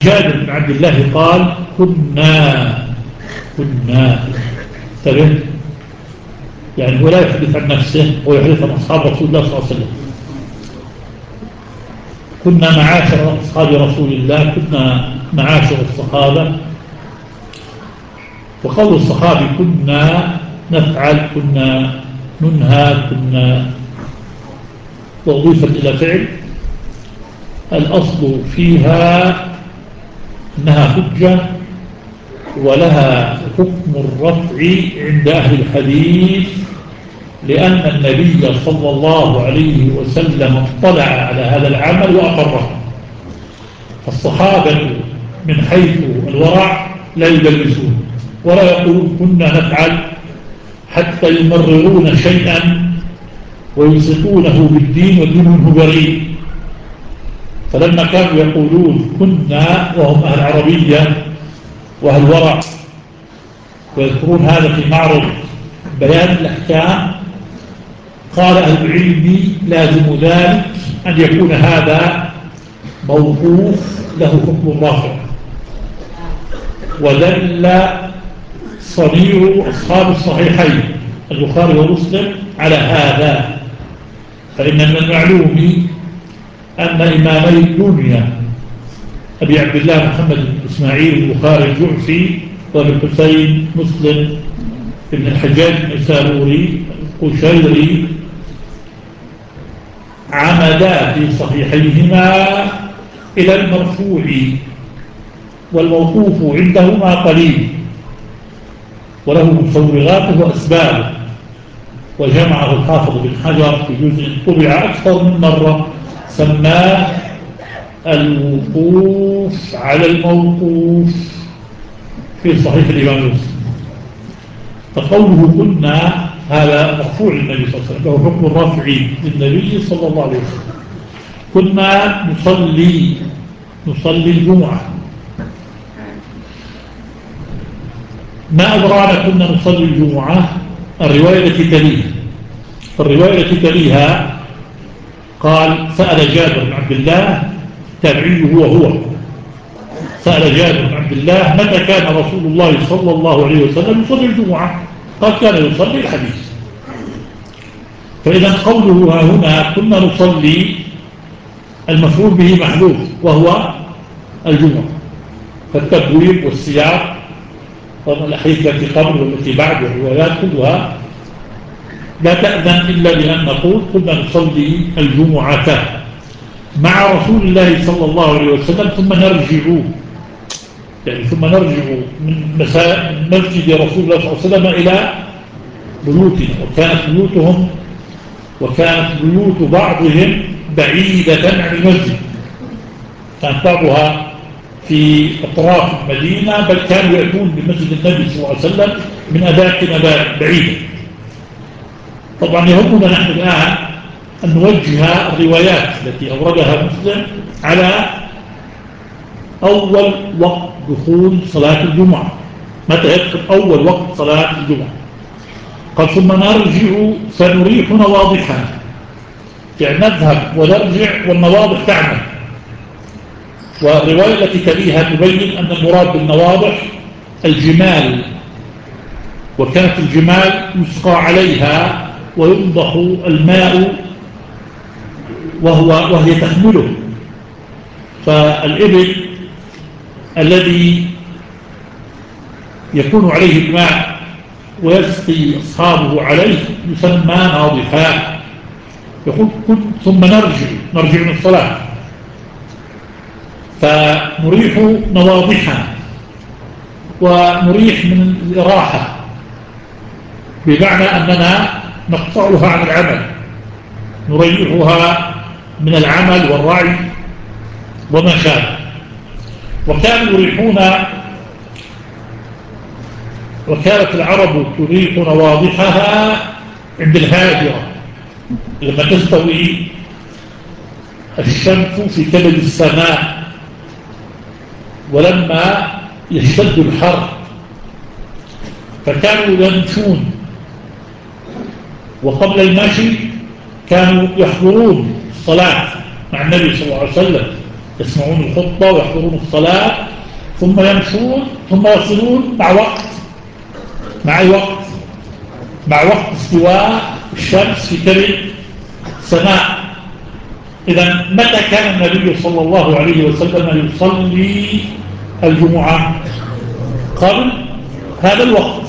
جابر بن عبد الله قال كنا انتبه، يعني هو لا يحدث عن نفسه، هو يحدث عن أصحاب رسول الله صلى الله عليه وسلم. كنا معاشر أصحاب رسول الله، كنا معاشر الصحابة. وقول الصحابي كنا نفعل، كنا ننهى، كنا وأضيفت إلى فعل، الأصل فيها أنها حجة ولها حكم الرفع عند أهل الحديث، لأن النبي صلى الله عليه وسلم اطلع على هذا العمل وأقره. فالصحابة من حيث الورع لا يدلسون ولا يقولون كنا نفعل حتى يمررون شيئا ويلصقونه بالدين والدين منه بريء. فلما كانوا يقولون كنا وهم أهل عربية وأهل ورع ويذكرون هذا في معرض بيان الأحكام، قال أهل العلم لازم ذلك أن يكون هذا موقوف له حكم الرافع. ودل صنيع أصحاب الصحيحين البخاري ومسلم على هذا. فإن من المعلوم أن إمامي الدنيا أبي عبد الله محمد بن إسماعيل البخاري الجعفي وابن حسين مسلم ابن الحجاج النيسابوري القشيري عمدا في صحيحيهما إلى المرفوع، والموقوف عندهما قليل وله مصورات وأسباب. وجمعه الحافظ بن حجر في جزء طبع أكثر من مرة سماه الوقوف على الموقوف في صحيح الإمام مسلم. فقوله كنا هذا مرفوع للنبي صلى الله عليه وسلم، له حكم الرفع للنبي صلى الله عليه وسلم. كنا نصلي الجمعة. ما أدرانا كنا نصلي الجمعة؟ الرواية التي تليها. فالرواية التي تليها قال سأل جابر بن عبد الله تابعيه هو سأل جابر بن عبد الله متى كان رسول الله صلى الله عليه وسلم يصلي الجمعة؟ قال كان يصلي الحديث. فإذا قوله ها هنا كنا نصلي المفعول به محذوف وهو الجمعة. فالتبويب والسياق والأحاديث التي قبل والتي بعد والروايات كلها لا تأذن إلا بأن نقول كنا نصلي الجمعة مع رسول الله صلى الله عليه وسلم، ثم نرجع من مسجد رسول الله صلى الله عليه وسلم إلى بيوتنا. وكانت بيوت بعضهم بعيدة عن المسجد، كانت بعضها في أطراف المدينة، بل كانوا يأتون بمسجد النبي صلى الله عليه وسلم من أماكن بعيدة. طبعا يهمنا نحن الآن أن نوجه الروايات التي أوردها مسلم على أول وقت دخول صلاة الجمعة، متى يدخل أول وقت صلاة الجمعة. قال ثم نرجع فنريحنا واضحا، يعني نذهب ونرجع والنواضح تعمل. والرواية التي تليها تبين أن المراد بالنواضح الجمال، وكانت الجمال يسقى عليها وينضح الماء وهي تحمله. فالإبل الذي يكون عليه الماء ويسقي أصحابه عليه يسمى ناضحا. يقول ثم نرجع من الصلاة فنريح نواضحا، ونريح من الإراحة بمعنى أننا نقطعها عن العمل، نريحها من العمل والرعي وما شابه. وكانوا يريحون، وكانت العرب تريح نواضحها عند الهاجرة لما تستوي الشمس في كبد السماء ولما يشتد الحر، فكانوا يمشون. وقبل المشي كانوا يحضرون الصلاة مع النبي صلى الله عليه وسلم، يسمعون الخطبة ويحضرون الصلاة ثم يمشون ثم يصلون مع وقت استواء الشمس في كبد السماء. إذا متى كان النبي صلى الله عليه وسلم يصلي الجمعة؟ قبل هذا الوقت،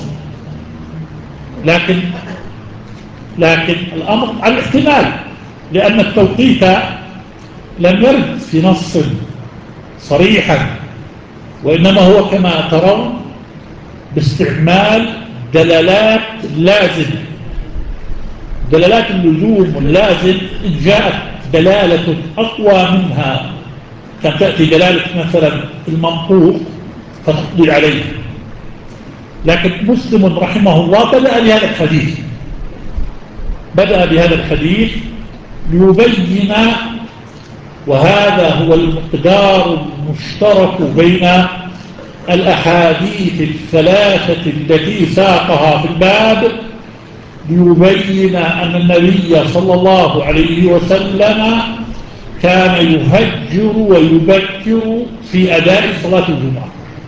لكن الأمر على الاحتمال، لأن التوقيت لم يرد في نص صريحا، وإنما هو كما ترون باستعمال دلالات لازم، دلالات اللزوم واللازم. إن جاءت دلالة أقوى منها كان تأتي دلالة مثلا المنطوق فتقضي عليه، لكن مسلم رحمه الله بدأ بهذا الحديث ليبين، وهذا هو المقدار المشترك بين الأحاديث الثلاثة التي ساقها في الباب، ليبين أن النبي صلى الله عليه وسلم كان يهجر ويبكر في أداء صلاة الجمعة.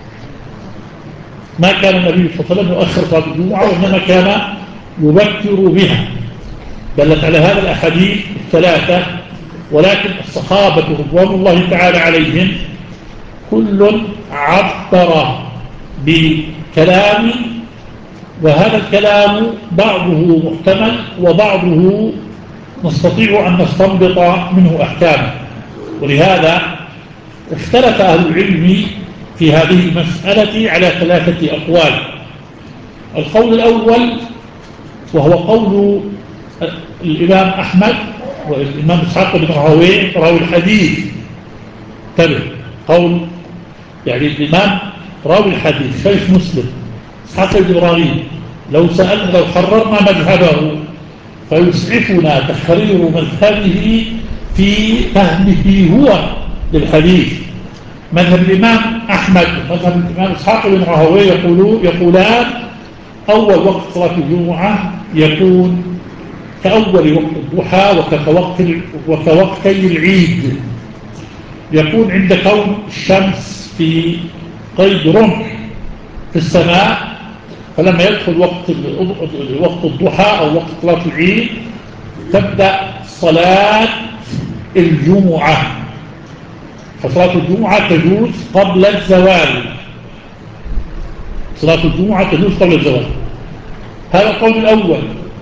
ما كان النبي صلى الله عليه وسلم يؤخر صلاة الجمعة، وإنما كان يبكر بها. دلت على هذا الأحاديث الثلاثة. ولكن الصحابة رضوان الله تعالى عليهم كل عبر بكلام، وهذا الكلام بعضه محتمل وبعضه نستطيع أن نستنبط منه أحكام. ولهذا اختلف أهل العلم في هذه المسألة على 3 أقوال. القول الأول وهو قول الإمام أحمد والإمام إسحاق بن راهويه راوي الحديث، قول يعني الإمام راوي الحديث شيخ مسلم إسحاق بن راهويه، لو حررنا مذهبه فيسعفنا تحرير مذهبه في فهمه هو للحديث. مذهب الإمام أحمد مذهب الإمام إسحاق بن راهويه يقولان أول وقت صلاة الجمعة يكون كأول وقت الضحى وكوقتي العيد، يكون عند كون الشمس في قيد رمح في السماء، فلما يدخل وقت الضحى أو وقت صلاة العيد تبدأ صلاة الجمعة. فصلاة الجمعة تجوز قبل الزوال، صلاة الجمعة تجوز قبل الزوال. هذا القول الأول.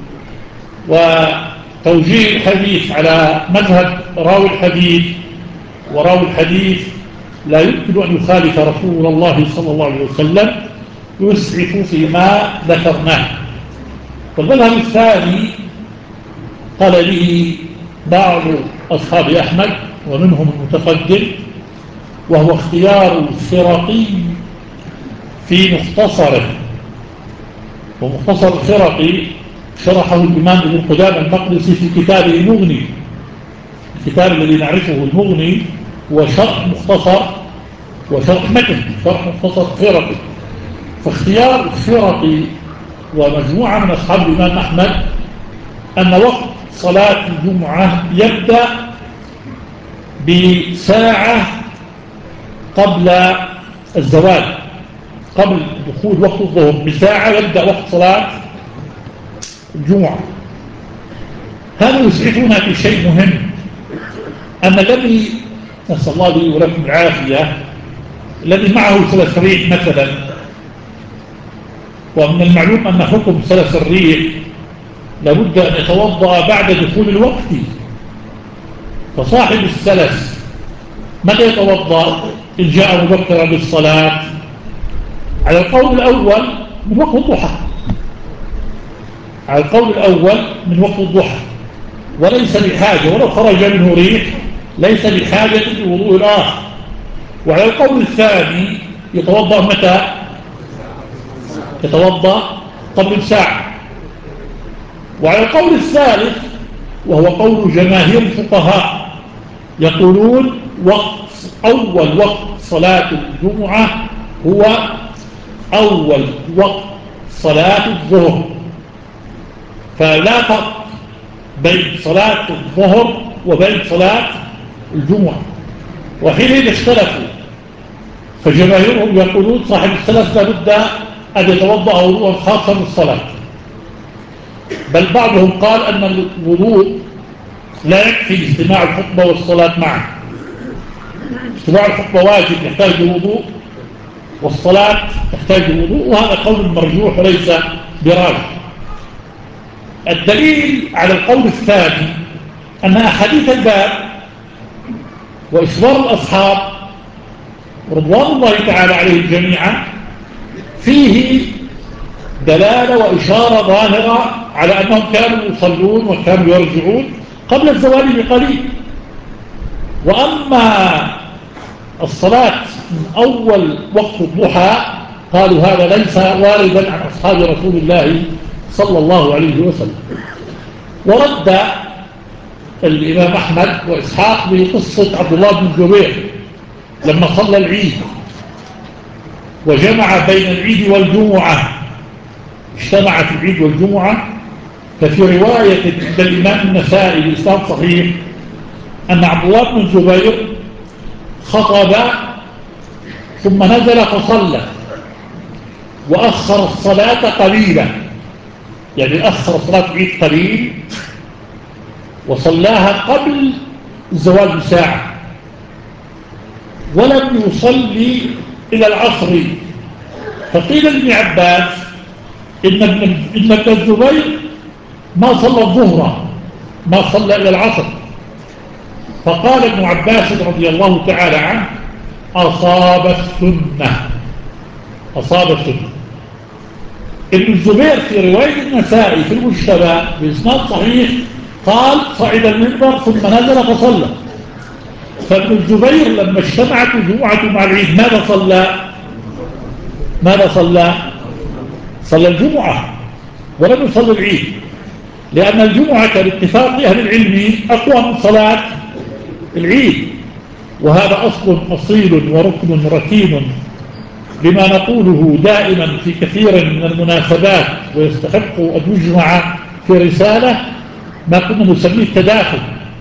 وتوجيه الحديث على مذهب راوي الحديث، وراوي الحديث لا يمكن أن يخالف رسول الله صلى الله عليه وسلم، يسعف فيما ذكرناه. والمذهب الثاني قال به بعض أصحاب أحمد ومنهم المتقدم، وهو اختيار الفرقي في مختصره. ومختصر الفرقي شرحه الإمام ابن قدامة المقدسي في كتابه المغني. الكتاب الذي نعرفه المغني هو شرح مختصر وشرح متن، شرح مختصر فرقي. فاختيار الفرقي ومجموعة من أصحاب الإمام أحمد أن وقت صلاة الجمعة يبدأ بساعة قبل الزوال، قبل دخول وقت الظهر بساعة يبدأ وقت صلاة الجمعة. هذا يسعفنا في شيء مهم، أن الذي نسأل الله لي ولكم العافية، الذي معه سلس الريح مثلا، ومن المعلوم أن حكم سلس الريح لابد أن يتوضأ بعد دخول الوقت، فصاحب السلس متى يتوضأ؟ إن جاء مبكرا للصلاة على القول الأول من وقت الضحى، على القول الأول من وقت الضحى، وليس بحاجة ولو خرج منه ريح ليس بحاجة لوضوء الآخر. وعلى القول الثاني يتوضأ متى؟ يتوضأ قبل ساعة. وعلى القول الثالث وهو قول جماهير الفقهاء يقولون أول وقت صلاة الجمعة هو أول وقت صلاة الظهر، فلا فرق بين صلاة الظهر وبين صلاة الجمعة. وحينئذ اختلفوا، فجماهيرهم يقولون صاحب الثلاث لابد أن يتوضأ وضوءا خاصا للصلاة، بل بعضهم قال أن الوضوء لا يكفي لاجتماع الخطبة والصلاة معا. اجتماع الخطبة واجب يحتاج لوضوء، والصلاة تحتاج لوضوء، وهذا قول مرجوح وليس براجح. الدليل على القول الثاني أن أحاديث الباب وإخبار الأصحاب رضوان الله تعالى عليهم جميعا فيه دلالة وإشارة ظاهرة على أنهم كانوا يصلون وكانوا يرجعون قبل الزوال بقليل. وأما الصلاة من أول وقت الضحى قالوا هذا ليس واردا عن أصحاب رسول الله صلى الله عليه وسلم. ورد الإمام أحمد وإسحاق بقصة عبد الله بن الزبير لما صلى العيد وجمع بين العيد والجمعة، اجتمعت العيد والجمعة. ففي رواية عند الإمام النسائي بإسناد صحيح أن عبد الله بن الزبير خطب ثم نزل فصلى وأخر الصلاة قليلا، يعني أخر صلاة العيد قليل وصلاها قبل الزوال بساعة، ولم يصلي إلى العصر. فقيل لابن عباس إن ابن الزبير ما صلى الظهر، ما صلى إلى العصر. فقال ابن عباس رضي الله تعالى عنه أصاب السنة، أصاب السنة. ابن الزبير في رواية النسائي في المجتبى بإسناد صحيح قال صعد المنبر ثم نزل فصلى. فابن الزبير لما اجتمعت الجمعة مع العيد ماذا صلى؟ ماذا صلى؟ صلى الجمعة ولم يصلي العيد، لأن الجمعة باتفاق أهل العلم أقوى من صلاة العيد، وهذا أصل أصيل وركن ركين لما نقوله دائما في كثير من المناسبات، ويستحق أن يجمع في رسالة ما كنا نسميه التداخل،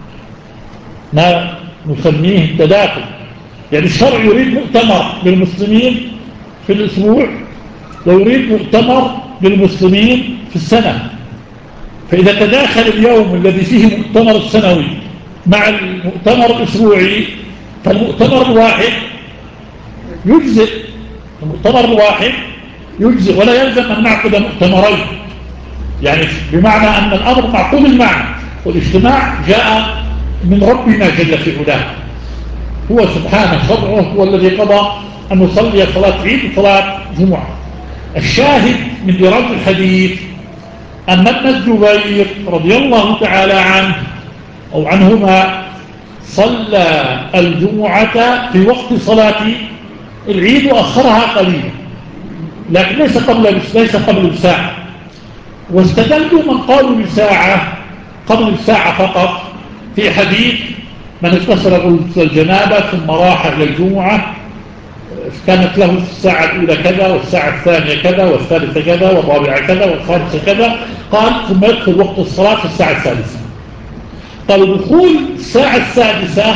ما نسميه التداخل. يعني الشرع يريد مؤتمر للمسلمين في الأسبوع ويريد مؤتمر للمسلمين في السنة، فإذا تداخل اليوم الذي فيه مؤتمر السنوي مع المؤتمر الأسبوعي فالمؤتمر الواحد يجزئ، المؤتمر الواحد يجزئ، ولا يلزم أن نعقد مؤتمرين، يعني بمعنى أن الأمر معقول المعنى، والاجتماع جاء من ربنا جل في علاه، هو سبحانه شرعه هو الذي قضى أن نصلي صلاة عيد وصلاة جمعة. الشاهد من دراسة الحديث أن ابن الزبير رضي الله تعالى عنه أو عنهما صلى الجمعة في وقت صلاة العيد وأخرها قليلا، لكن ليس قبل الساعة. واستدلوا من قالوا بساعة قبل الساعة فقط في حديث من اغتسل غسل الجنابة ثم راح إلى الجمعة كانت له في الساعة الأولى كذا والساعة الثانية كذا والثالثة كذا والرابعة كذا والخامسة كذا، قال ثم يدخل وقت الصلاة في الساعة الثالثة. قالوا دخول الساعة السادسة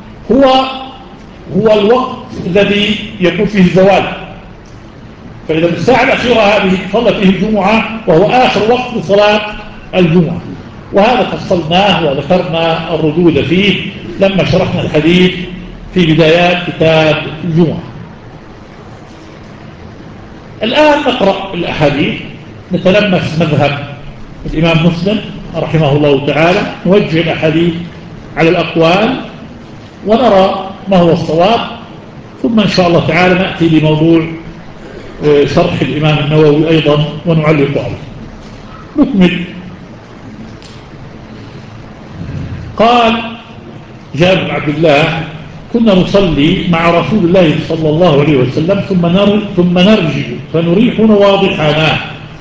هو الوقت الذي يكون فيه الزوال، فإذا الساعة الأخيرة هذه صلى فيه الجمعة وهو آخر وقت صلاة الجمعة. وهذا فصلناه وذكرنا الردود فيه لما شرحنا الحديث في بدايات كتاب الجمعة. الآن نقرأ الأحاديث، نتلمس مذهب الإمام مسلم رحمه الله تعالى، نوجه الأحاديث على الأقوال ونرى ما هو الصواب، ثم إن شاء الله تعالى نأتي لموضوع شرح الإمام النووي أيضا ونعلق عليه. نكمل. قال جابر بن عبد الله كنا نصلي مع رسول الله صلى الله عليه وسلم ثم نرجع فنريح واضحنا.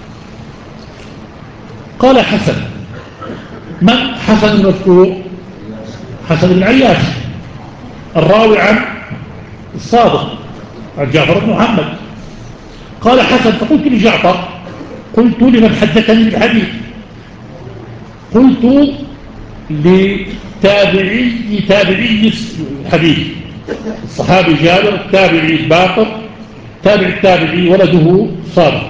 قال حسن، من حسن المذكور؟ حسن بن عياش الراوي عن الصادق عن جعفر بن محمد. قال حسن فقلت لجعفر، قلت لمن حدثني بالحديث، قلت لتابعي الحديث الصحابي جابر، التابعي باقر، تابع التابعي ولده صالح.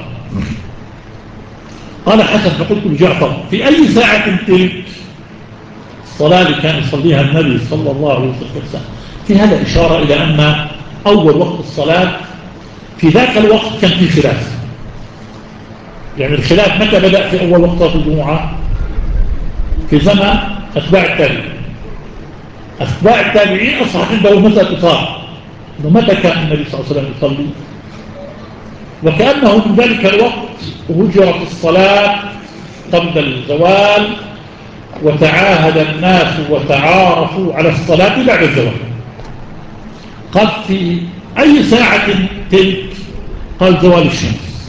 قال حسن فقلت لجعفر في أي ساعة تلك الصلاة اللي كان يصليها النبي صلى الله عليه وسلم؟ في هذا إشارة إلى أن أول وقت الصلاة في ذاك الوقت كان في خلاف. يعني الخلاف متى بدأ في أول وقت صلاة الجمعة؟ في زمن أتباع التابعين. أتباع التابعين أصبح عندهم مسألة إطار إنه متى كان النبي صلى الله عليه وسلم يصلي، وكأنه من ذلك الوقت هجرت الصلاة قبل الزوال، وتعاهد الناس وتعارفوا على الصلاة بعد الزوال. قال في أي ساعة تلك؟ قال زوال الشمس.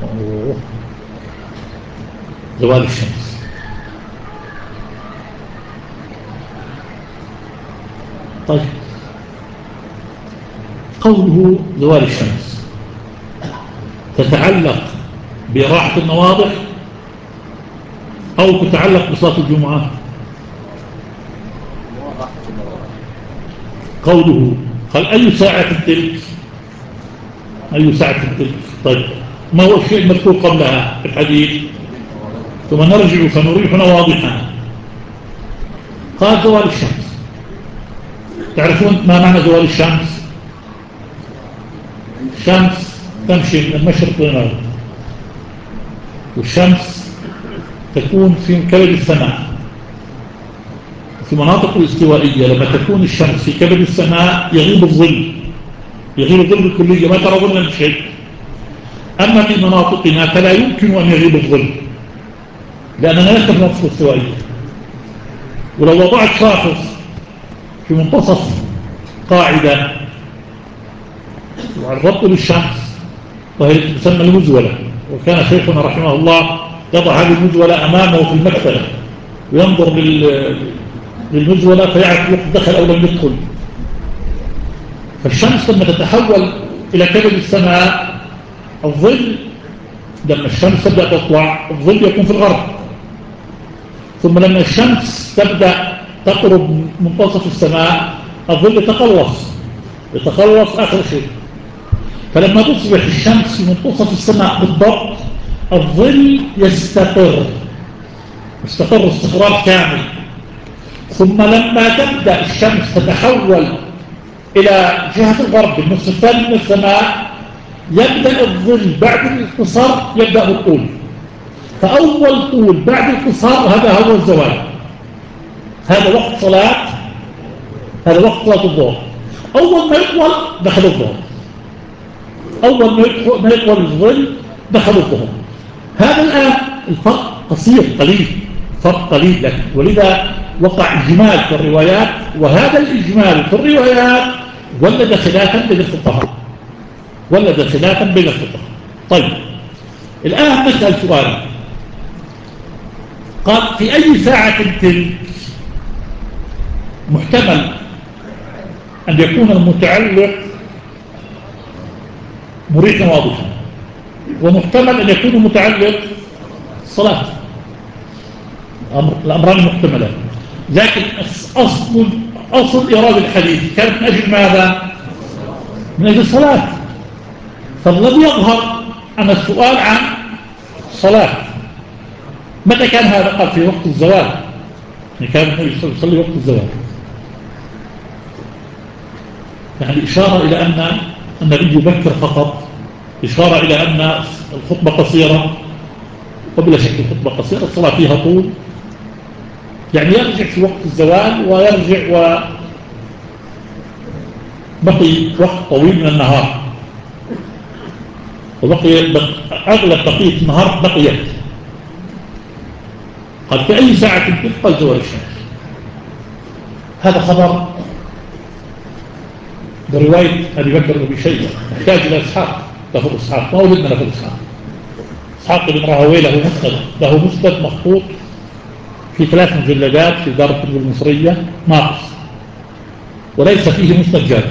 زوال الشمس. طيب قوله زوال الشمس تتعلق بإراحة النواضح أو تتعلق بصلاة الجمعة؟ قوله قال أي ساعة تلك؟ أي ساعة تلك؟ طيب ما هو الشيء المذكور قبلها في الحديث؟ ثم نرجع فنريح نواضحنا. قال زوال الشمس. تعرفون ما معنى زوال الشمس؟ الشمس تمشي من المشرق للمغرب، والشمس تكون في كبد السماء. في مناطق الاستوائية لما تكون الشمس في كبد السماء يغيب الظل، يغيب الظل الكلية، ما ترى ظلا شيء. أما في مناطقنا فلا يمكن أن يغيب الظل لأننا لسه في مناطق الاستوائية. ولو وضعت شاخص في منتصف قاعدة وعرضت للشمس وهي تسمى المزولة، وكان شيخنا رحمه الله يضع هذه المزولة أمامه في المكتبة وينظر للمزولة فيعرف وقت دخل أو لم يدخل. فالشمس لما تتحول إلى كبد السماء الظل، لما الشمس تبدأ تطلع الظل يكون في الغرب، ثم لما الشمس تبدأ تقرب منتصف السماء الظل يتقلص آخر شيء. فلما تصبح الشمس في منتصف السماء بالضبط الظل يستقر استقرار كامل. ثم لما تبدأ الشمس تتحول إلى جهة الغرب النصف الثاني من السماء يبدأ الظل بعد الانتصار يبدأ بالطول. فأول طول بعد الانتصار هذا هو الزوال. هذا وقت صلاة الظهر. أول ما يطول دخل الظهر، أول ما يطول الظل دخل الظهر. هذا الآن الفرق قصير فرق قليل لك، ولذا وقع إجمال في الروايات، وهذا الإجمال في الروايات ولد خلافا بين الفقهاء. طيب الآن نسأل سؤال. قال في أي ساعة تلك؟ محتمل أن يكون المتعلق مريحا واضحا، ومحتمل أن يكون متعلق الصلاة. الأمران محتملان، لكن أصل إيراد الحديث كان من أجل ماذا؟ من أجل الصلاة. فالذي يظهر أن السؤال عن الصلاة. متى كان هذا؟ قال في وقت الزوال، يعني كان النبي يصلي وقت الزوال، يعني إشارة إلى أن النبي يبكر فقط، إشارة إلى أن الخطبة قصيرة، وبلا شك الخطبة قصيرة الصلاة فيها طول، يعني يرجع في وقت الزوال ويرجع وبقي وقت طويل من النهار، وبقي أغلب بقية النهار بقيت. قال في أي ساعة تبقى زوال الشمس. هذا خبر برواية أبي بكر وأبي شيبة، يحتاج إلى إسحاق، له إسحاق، ما ولدنا له إسحاق بن راهويه له مسند مخطوط في 3 مجلدات في دار الكتب المصرية ناقص، وليس فيه مسند جابر،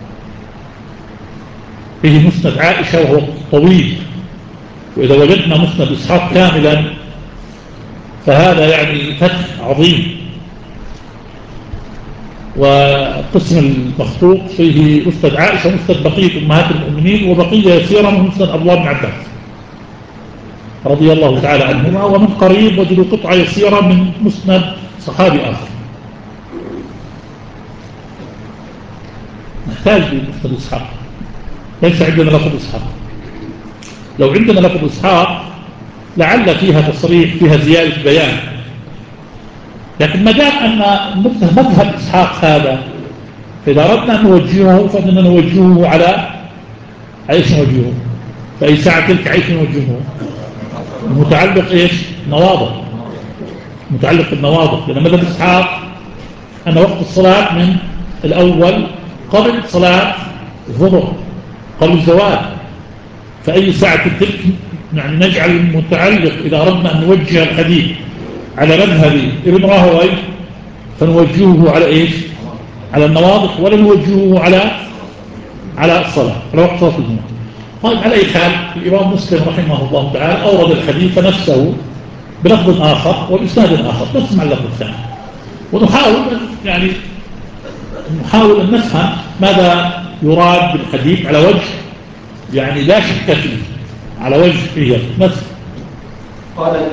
فيه مسند عائشة وهو طويل. وإذا وجدنا مسند إسحاق كاملا فهذا يعني فتح عظيم. والقسم المخطوط فيه مسند عائشة ومسند بقية أمهات المؤمنين وبقية يسيرة من مسند عبد الله بن عباس رضي الله تعالى عنهما، ومن قريب وجدوا قطعة يسيرة من مسند صحابي آخر. نحتاج لمسند إسحاق، ليس عندنا لفظ إسحاق. لو عندنا لفظ إسحاق لعل فيها تصريح، فيها زيادة بيان، لكن ما دام أن مذهب إسحاق هذا، فإذا أردنا أن نوجهه فإننا نوجهه على ايش نوجهه؟ فأي ساعة تلك عيش نوجهه؟ المتعلق ايش؟ نواضح، متعلق بالنواضح، لأن مذهب إسحاق أن وقت الصلاة من الأول قبل صلاة الظهر، قبل الزوال، فأي ساعة تلك يعني نجعل المتعلق إذا أردنا أن نوجه الحديث على مذهب ابن راهوي فنوجهه على إيش؟ على النواضح، ولا نوجهه على الصلاة، على وقت صلاة الجمعة. طيب، على أي حال الإمام مسلم رحمه الله تعالى أورد الحديث نفسه بلفظ آخر وبإسناد آخر، نسمع اللفظ الثاني ونحاول يعني نحاول أن نفهم ماذا يراد بالحديث على وجه يعني لا شك فيه، على وجه فيه نفس.